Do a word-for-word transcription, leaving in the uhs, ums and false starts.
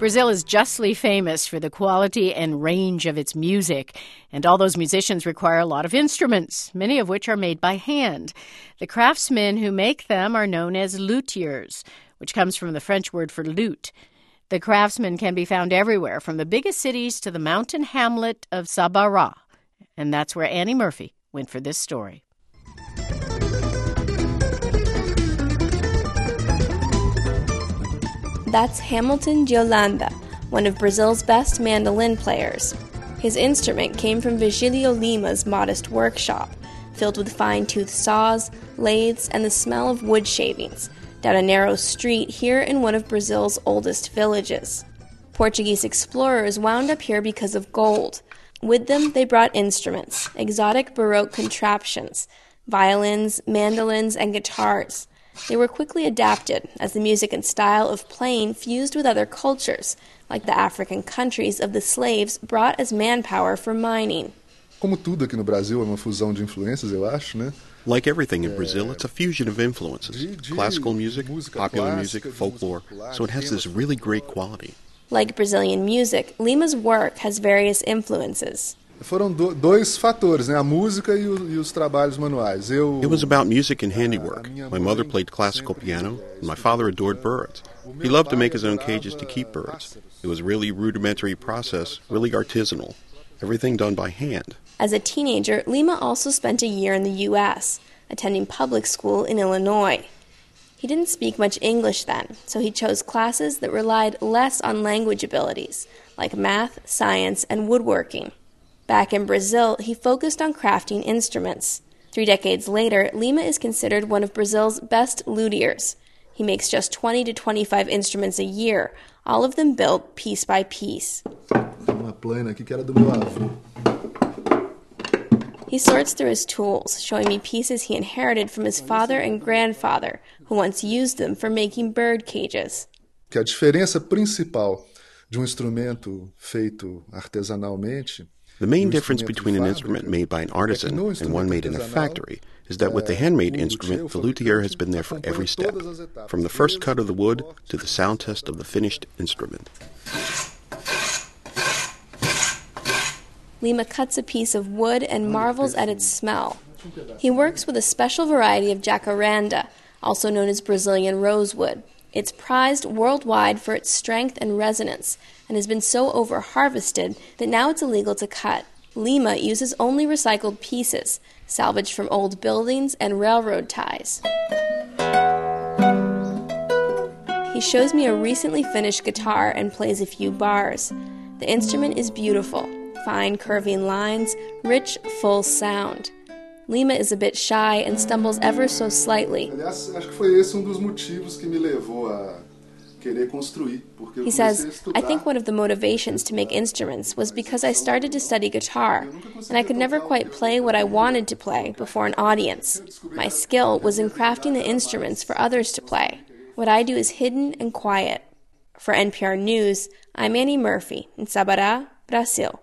Brazil is justly famous for the quality and range of its music, and all those musicians require a lot of instruments, many of which are made by hand. The craftsmen who make them are known as luthiers, which comes from the French word for lute. The craftsmen can be found everywhere, from the biggest cities to the mountain hamlet of Sabará. And that's where Annie Murphy went for this story. That's Hamilton de Holanda, one of Brazil's best mandolin players. His instrument came from Virgilio Lima's modest workshop, filled with fine-toothed saws, lathes, and the smell of wood shavings, down a narrow street here in one of Brazil's oldest villages. Portuguese explorers wound up here because of gold. With them, they brought instruments, exotic Baroque contraptions, violins, mandolins, and guitars. They were quickly adapted as the music and style of playing fused with other cultures, like the African countries of the slaves brought as manpower for mining. Como tudo aqui no Brasil é uma fusão de influências, eu acho, né? Like everything in Brazil, it's a fusion of influences. Classical music, popular music, folklore, so it has this really great quality. Like Brazilian music, Lima's work has various influences. Foram do, dois fatores, né? A música e, o, e os trabalhos manuais. Eu, it was about music and handiwork. My mother played classical piano, and my father adored birds. He loved to make his own cages to keep birds. It was a really rudimentary process, really artisanal. Everything done by hand. As a teenager, Lima also spent a year in the U S, attending public school in Illinois. He didn't speak much English then, so he chose classes that relied less on language abilities, like math, science, and woodworking. Back in Brazil, he focused on crafting instruments. Three decades later, Lima is considered one of Brazil's best luthiers. He makes just twenty to twenty-five instruments a year, all of them built piece by piece. Uma plana aqui que era do meu avô. He sorts through his tools, showing me pieces he inherited from his father and grandfather, who once used them for making bird cages. Que a diferença principal de um instrumento feito artesanalmente. The main difference between an instrument made by an artisan and one made in a factory is that with the handmade instrument, the luthier has been there for every step, from the first cut of the wood to the sound test of the finished instrument. Lima cuts a piece of wood and marvels at its smell. He works with a special variety of jacaranda, also known as Brazilian rosewood. It's prized worldwide for its strength and resonance, and has been so over-harvested that now it's illegal to cut. Lima uses only recycled pieces, salvaged from old buildings and railroad ties. He shows me a recently finished guitar and plays a few bars. The instrument is beautiful, fine curving lines, rich, full sound. Lima is a bit shy and stumbles ever so slightly. Aliás, acho que foi esse um dos motivos que me levou a querer construir. He says, I think one of the motivations to make instruments was because I started to study guitar, and I could never quite play what I wanted to play before an audience. My skill was in crafting the instruments for others to play. What I do is hidden and quiet. For N P R News, I'm Annie Murphy in Sabará, Brazil.